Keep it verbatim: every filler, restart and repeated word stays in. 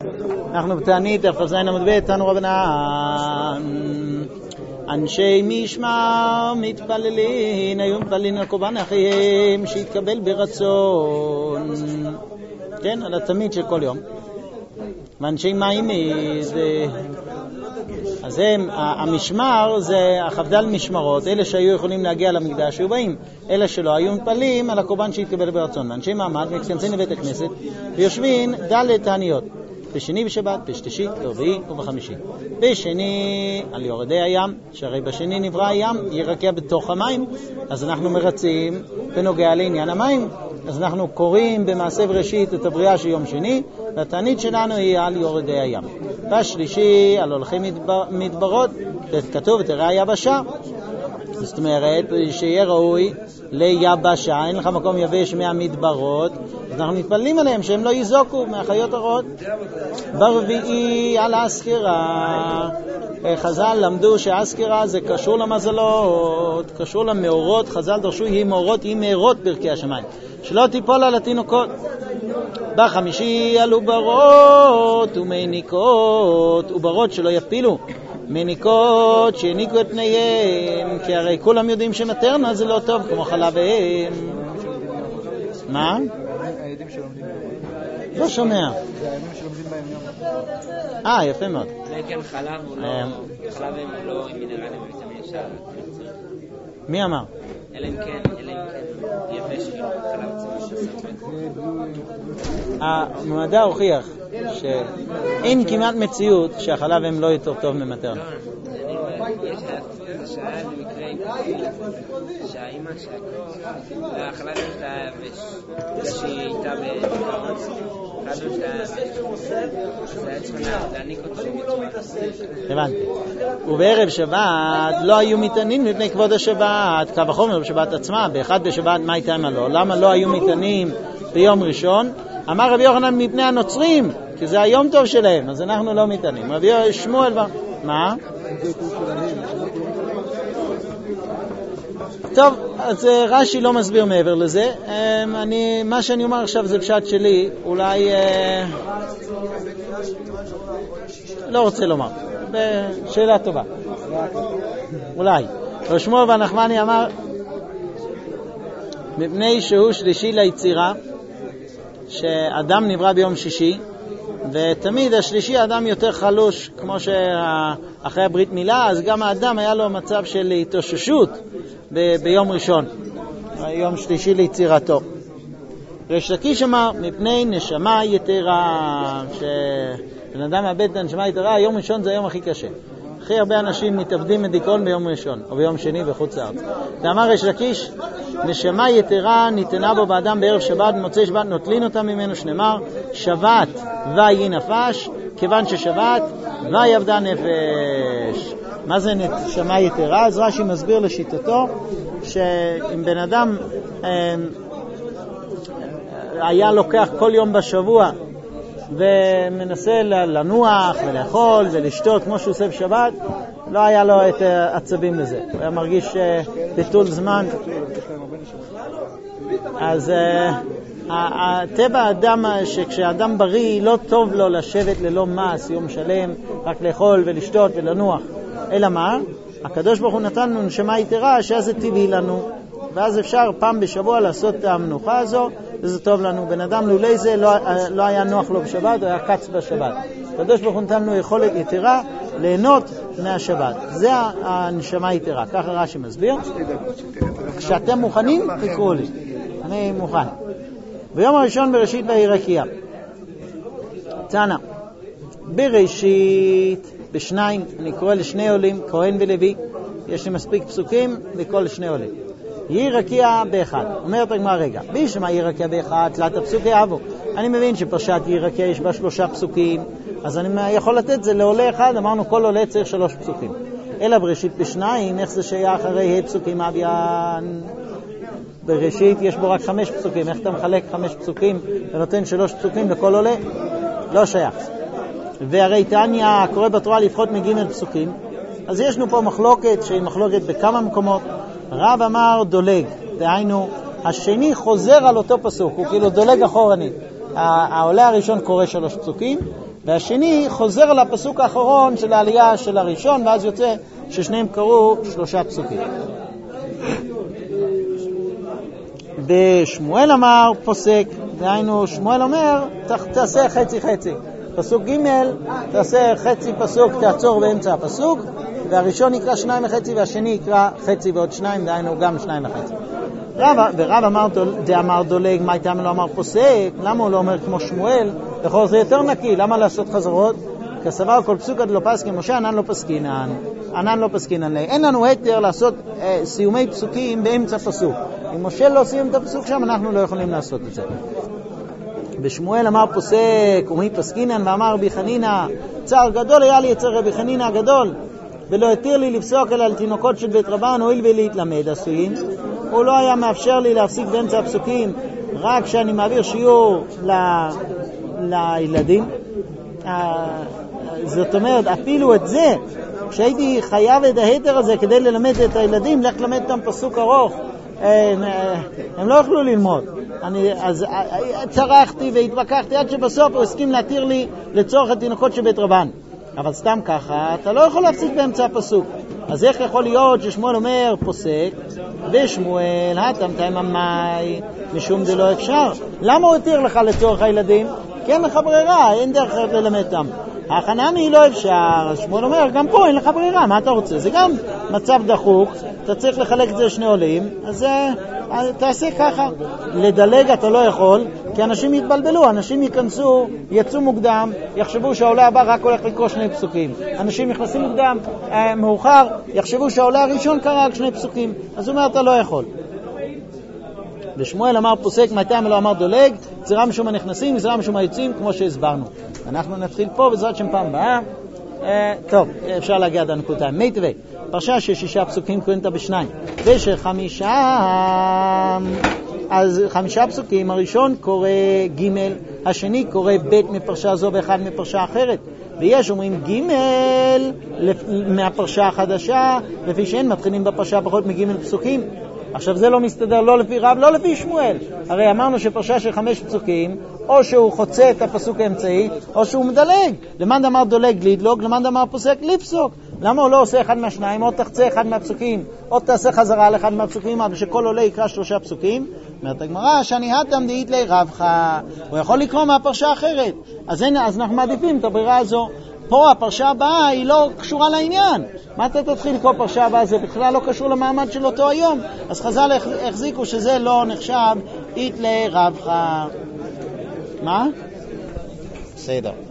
אנחנו בתענית, דף כ"ז עמוד ב', תנו רבנן. אנשי משמר מתפללים, היו מתפללים לקורבן אחיהם שיתקבל ברצון. כן, על התמיד של כל יום. ואנשי מים זה... אז הם, המשמר זה החבדל משמרות, אלה שהיו יכולים להגיע למקדש היו באים, אלה שלא היו מתפללים על הקורבן שהתקבל ברצון. ואנשי מעמד מתכנסים לבית הכנסת ויושבים ד' תעניות, בשני בשבת, בשלישי, ברביעי ובחמישי. בשני על יורדי הים, שהרי בשני נברא הים, ירקע בתוך המים, אז אנחנו מרצים בנוגע לעניין המים. אז אנחנו קוראים במעשה בראשית את הבריאה של יום שני, והתענית שלנו היא על יורדי הים. בשלישי על הולכי מדבר, מדברות, כתוב תראה היבשה. זאת אומרת שיהיה ראוי ליבשה, אין לך מקום יבש מהמדברות, אז אנחנו מתפללים עליהם שהם לא יזוקו מהחיות הרעות. ברביעי על האזכרה, חז"ל למדו שהאזכרה זה קשור למזלות, קשור למאורות. חז"ל דרשו יהי מאורות, יהי מאורות ברכי השמיים, שלא תיפול על התינוקות. בחמישי על עוברות ומניקות, עוברות שלא יפילו, מניקות שיניקו את פניהם, כי הרי כולם יודעים שמטרנה זה לא טוב כמו חלב אם. מה? הילדים שלומדים בהם. לא שומע. זה הימים שלומדים בהם יום. אה, יפה מאוד. זה כן חלב הוא לא, חלב הם לא עם מינרלים וויטמין ישר. מי אמר? אלא אם כן, אלא אם כן יבש חלב צמח. המדע הוכיח שאין כמעט מציאות שהחלב הם לא יותר טוב ממטרנה. יש שהיה במקרה שהאימא והחלב שלה יבש, שהיא הייתה בקרון, חלב שלה יבש, זה היה צריכה להניק אותו במצווה. הבנתי. ובערב שבת לא היו מתענים לפני כבוד השבת, קו החומר בשבת עצמה, באחד בשבת מה הייתה מה לא? למה לא היו מתענים ביום ראשון? אמר רבי יוחנן מפני הנוצרים, כי זה היום טוב שלהם, אז אנחנו לא מתענים. רבי שמואל, מה? טוב, אז רש"י לא מסביר מעבר לזה. אני, מה שאני אומר עכשיו זה פשט שלי, אולי לא רוצה לומר. שאלה טובה. אולי. רבי שמואל ונחמני אמר מפני שהוא שלישי ליצירה, שאדם נברא ביום שישי, ותמיד השלישי האדם יותר חלוש, כמו שאחרי הברית מילה, אז גם האדם היה לו מצב של התאוששות ב- ביום ראשון, יום שלישי ליצירתו. ריש לקיש אמר מפני נשמה יתרה, שבן אדם מאבד את הנשמה יתרה, היום ראשון זה היום הכי קשה. הכי הרבה אנשים מתאבדים מדיכאון ביום ראשון או ביום שני בחוץ לארץ. ואמר ריש לקיש, נשמה יתרה ניתנה בו באדם בערב שבת, במוצאי שבת נוטלין אותה ממנו, שנאמר שבת ויהי נפש, כיוון ששבת ויעבדה נפש. מה זה נשמה יתרה? אז רש"י מסביר לשיטתו שאם בן אדם אה, היה לוקח כל יום בשבוע ומנסה לנוח ולאכול ולשתות כמו שהוא עושה בשבת, לא היה לו את עצבים לזה, הוא היה מרגיש ביטול זמן. אז הטבע האדם, שכשאדם בריא לא טוב לו לשבת ללא מס יום שלם, רק לאכול ולשתות ולנוח, אלא מה? הקדוש ברוך הוא נתן לנו נשמה יתרה שאז זה טבעי לנו, ואז אפשר פעם בשבוע לעשות את המנוחה הזו, וזה טוב לנו. בן אדם לולי זה לא, לא היה נוח לו בשבת, הוא היה קץ בשבת. הקדוש ברוך הוא נתן לנו יכולת יתרה ליהנות מהשבת. זה הנשמה יתרה, ככה רש"י מסביר. כשאתם מוכנים, תקראו לי. אני מוכן. ביום הראשון בראשית וירקיע. צאנה. בראשית, בשניים, אני קורא לשני עולים, כהן ולוי. יש לי מספיק פסוקים לכל שני עולים. ירקיע באחד. אומרת הגמרא רגע, בישמה ירקיע באחד, תלת הפסוקי אבו. אני מבין שפרשת ירקיע יש בה שלושה פסוקים, אז אני יכול לתת זה לעולה אחד, אמרנו כל עולה צריך שלוש פסוקים. אלא בראשית בשניים, איך זה שייך אחרי פסוקים אביין? בראשית יש בו רק חמש פסוקים, איך אתה מחלק חמש פסוקים ונותן שלוש פסוקים לכל עולה? לא שייך. והרי תניא קורא בתורה לפחות מגימל פסוקים, אז ישנו פה מחלוקת שהיא מחלוקת בכמה מקומות. רב אמר דולג, דהיינו השני חוזר על אותו פסוק, הוא כאילו דולג אחורנית. העולה הראשון קורא שלוש פסוקים, והשני חוזר לפסוק האחרון של העלייה של הראשון, ואז יוצא ששניהם קראו שלושה פסוקים. ושמואל אמר פוסק, דהיינו שמואל אומר תעשה חצי חצי, פסוק ג' תעשה חצי פסוק, תעצור באמצע הפסוק, והראשון יקרא שניים וחצי והשני יקרא חצי ועוד שניים, דהיינו גם שניים וחצי. רב, ורב אמר, דאמר דולג, מה איתם לא אמר פוסק? למה הוא לא אומר כמו שמואל? לכל זה יותר נקי, למה לעשות חזרות? כסבר כל פסוק עד לא פסקין משה, ענן לא פסקינן, ענן לא פסקינן. אין לנו היתר לעשות אה, סיומי פסוקים באמצע פסוק. אם משה לא סיים את הפסוק שם, אנחנו לא יכולים לעשות את זה. ושמואל אמר פוסק, ומי פסקינן, ואמר רבי חנינא, צער גדול היה לי אצל רבי חנינא הגדול, ולא התיר לי לפסוק אלא על תינוקות של בית רבן, הואיל ולהתלמד עשויים. הוא לא היה מאפשר לי להפסיק באמצע הפסוקים, רק כשאני מעביר שיעור ל... לילדים. זאת אומרת, אפילו את זה, כשהייתי חייב את ההיתר הזה כדי ללמד את הילדים, לך ללמד אותם פסוק ארוך, הם, הם לא יכלו ללמוד. אני, אז צרחתי והתווכחתי עד שבסוף הוא הסכים להתיר לי לצורך התינוקות של בית רבן. אבל סתם ככה, אתה לא יכול להפסיק באמצע הפסוק. אז איך יכול להיות ששמואל אומר פוסק, ושמואל, התמתיים המאי, משום זה לא אפשר? למה הוא התיר לך לצורך הילדים? כי אין לך ברירה, אין דרך ללמד אותם. החנמי לא אפשר, אז שמואל אומר, גם פה אין לך ברירה, מה אתה רוצה? זה גם מצב דחוק, אתה צריך לחלק את זה לשני עולים, אז תעשה ככה. לדלג אתה לא יכול, כי אנשים יתבלבלו, אנשים ייכנסו, יצאו מוקדם, יחשבו שהעולה הבא רק הולך לקרוא שני פסוקים. אנשים נכנסים מוקדם, אה, מאוחר, יחשבו שהעולה הראשון קרא רק שני פסוקים. אז הוא אומר, אתה לא יכול. ושמואל אמר פוסק, מתי לא אמר דולג, זרע משום הנכנסים, זרע משום היוצאים, כמו שהסברנו. אנחנו נתחיל פה, בעזרת שם פעם באה. אה, טוב, אפשר להגיע עד הנקודה. מי טווי, פרשה של שישה פסוקים קוראים אותה בשניים. ושל חמישה, אז חמישה פסוקים, הראשון קורא ג', השני קורא ב' מפרשה זו ואחד מפרשה אחרת. ויש אומרים ג' מהפרשה החדשה, לפי שאין מתחילים בפרשה פחות מג' פסוקים. עכשיו זה לא מסתדר לא לפי רב, לא לפי שמואל. הרי אמרנו שפרשה של חמש פסוקים, או שהוא חוצה את הפסוק האמצעי, או שהוא מדלג. למאן דאמר דולג לדלוג, למאן דאמר פוסק לפסוק. למה הוא לא עושה אחד מהשניים, או תחצה אחד מהפסוקים, או תעשה חזרה על אחד מהפסוקים, אבל שכל עולה יקרא שלושה פסוקים? אומרת הגמרא, שאני התם דאית לי רבך, הוא יכול לקרוא מהפרשה אחרת. אז, אין, אז אנחנו מעדיפים את הברירה הזו. פה הפרשה הבאה היא לא קשורה לעניין. מה אתה תתחיל לקרוא פרשה הבאה? זה בכלל לא קשור למעמד של אותו היום. אז חז"ל החזיקו שזה לא נחשב אית לרבך. מה? בסדר.